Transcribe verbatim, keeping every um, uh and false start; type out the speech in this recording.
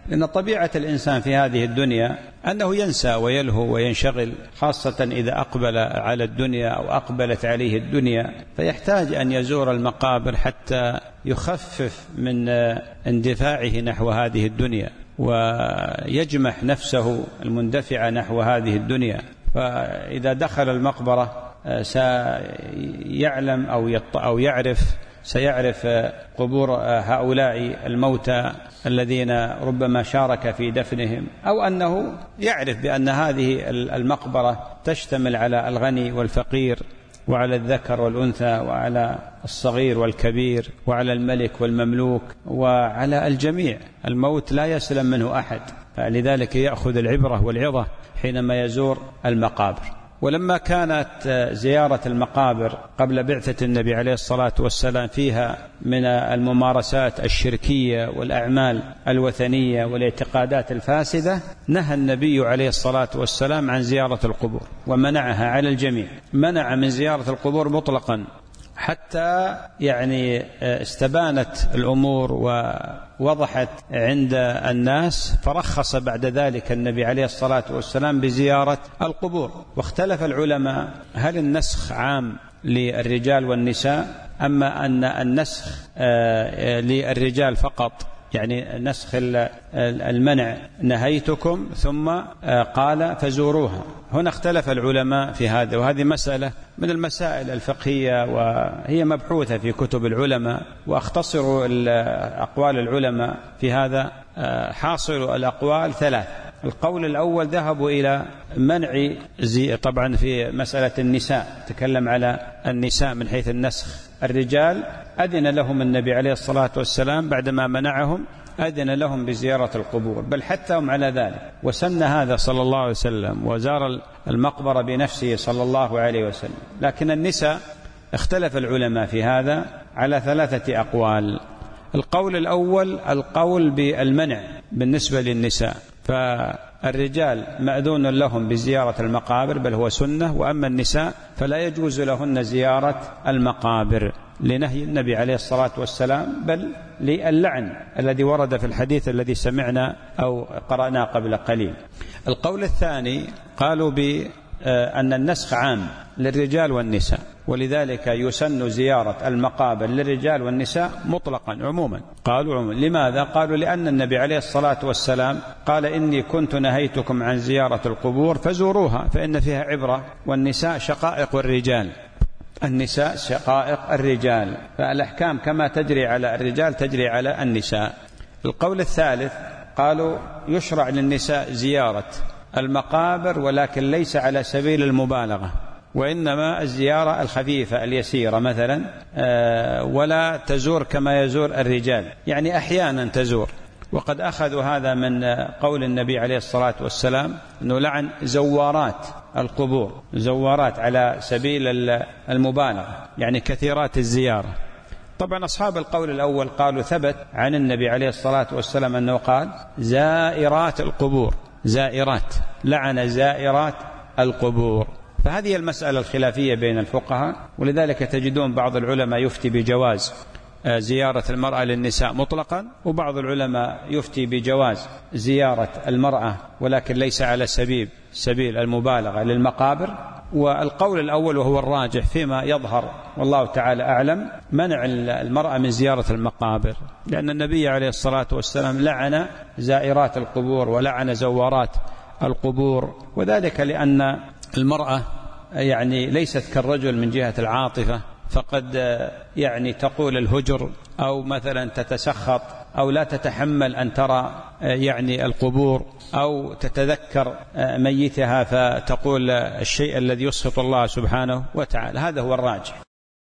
لأن طبيعة الإنسان في هذه الدنيا أنه ينسى ويلهو وينشغل، خاصة إذا أقبل على الدنيا أو أقبلت عليه الدنيا، فيحتاج أن يزور المقابر حتى يخفف من اندفاعه نحو هذه الدنيا ويجمح نفسه المندفعة نحو هذه الدنيا. فإذا دخل المقبرة سيعلم أو أو يعرف سيعرف قبور هؤلاء الموتى الذين ربما شارك في دفنهم، أو أنه يعرف بأن هذه المقبرة تشتمل على الغني والفقير، وعلى الذكر والأنثى، وعلى الصغير والكبير، وعلى الملك والمملوك، وعلى الجميع. الموت لا يسلم منه أحد، فلذلك يأخذ العبرة والعظة حينما يزور المقابر. ولما كانت زيارة المقابر قبل بعثة النبي عليه الصلاة والسلام فيها من الممارسات الشركية والأعمال الوثنية والاعتقادات الفاسدة، نهى النبي عليه الصلاة والسلام عن زيارة القبور ومنعها على الجميع، منع من زيارة القبور مطلقا، حتى يعني استبانت الأمور ووضحت عند الناس، فرخص بعد ذلك النبي عليه الصلاة والسلام بزيارة القبور. واختلف العلماء هل النسخ عام للرجال والنساء، أما أن النسخ للرجال فقط، يعني نسخ المنع نهيتكم ثم قال فزوروها. هنا اختلف العلماء في هذا، وهذه مسألة من المسائل الفقهية وهي مبحوثة في كتب العلماء، وأختصر أقوال العلماء في هذا. حاصل الأقوال ثلاث. القول الأول ذهبوا إلى منع زي طبعا في مسألة النساء، تكلم على النساء من حيث النسخ. الرجال أذن لهم النبي عليه الصلاة والسلام بعدما منعهم، أذن لهم بزيارة القبور، بل حتى هم على ذلك، وسن هذا صلى الله عليه وسلم، وزار المقبرة بنفسه صلى الله عليه وسلم. لكن النساء اختلف العلماء في هذا على ثلاثة أقوال. القول الأول القول بالمنع بالنسبة للنساء، فالرجال مأذون لهم بزيارة المقابر بل هو سنة، وأما النساء فلا يجوز لهن زيارة المقابر لنهي النبي عليه الصلاة والسلام، بل للعن الذي ورد في الحديث الذي سمعنا أو قرأنا قبل قليل. القول الثاني قالوا بأن النسخ عام للرجال والنساء، ولذلك يسن زيارة المقابر للرجال والنساء مطلقا عموما. قالوا عموما. لماذا؟ قالوا لأن النبي عليه الصلاة والسلام قال إني كنت نهيتكم عن زيارة القبور فزوروها فإن فيها عبرة، والنساء شقائق الرجال، النساء شقائق الرجال، فالأحكام كما تجري على الرجال تجري على النساء. القول الثالث قالوا يشرع للنساء زيارة المقابر، ولكن ليس على سبيل المبالغة، وإنما الزيارة الخفيفة اليسيرة مثلا، ولا تزور كما يزور الرجال، يعني أحيانا تزور. وقد أخذوا هذا من قول النبي عليه الصلاة والسلام أنه لعن زوارات القبور، زوارات على سبيل المبالغة، يعني كثيرات الزيارة. طبعا أصحاب القول الأول قالوا ثبت عن النبي عليه الصلاة والسلام أنه قال زائرات القبور، زائرات، لعن زائرات القبور. فهذه المسألة الخلافية بين الفقهاء، ولذلك تجدون بعض العلماء يفتي بجواز زيارة المرأة للنساء مطلقا، وبعض العلماء يفتي بجواز زيارة المرأة ولكن ليس على سبيل سبيل المبالغة للمقابر. والقول الأول وهو الراجح فيما يظهر والله تعالى أعلم منع المرأة من زيارة المقابر، لأن النبي عليه الصلاة والسلام لعن زائرات القبور ولعن زوارات القبور، وذلك لأن المرأة يعني ليست كالرجل من جهة العاطفة، فقد يعني تقول الهجر أو مثلا تتسخط أو لا تتحمل أن ترى يعني القبور أو تتذكر ميتها فتقول الشيء الذي يسخط الله سبحانه وتعالى. هذا هو الراجح.